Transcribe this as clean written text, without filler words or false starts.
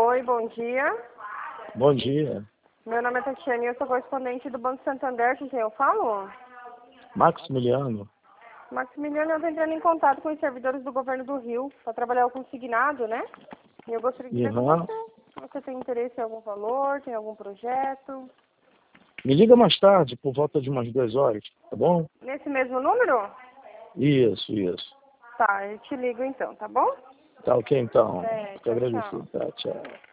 Oi, bom dia. Bom dia. Meu nome é Tatiane e eu sou correspondente do Banco Santander, com quem eu falo? Maximiliano. Maximiliano, eu estou entrando em contato com os servidores do governo do Rio para trabalhar o consignado, né? E eu gostaria de ver com você se você tem interesse em algum valor, tem algum projeto. Me liga mais tarde, por volta de umas 2 horas, tá bom? Nesse mesmo número? Isso. Tá, eu te ligo então, tá bom? Tá ok, então. É, Fico tchau, agradecido. tchau. Tá, tchau.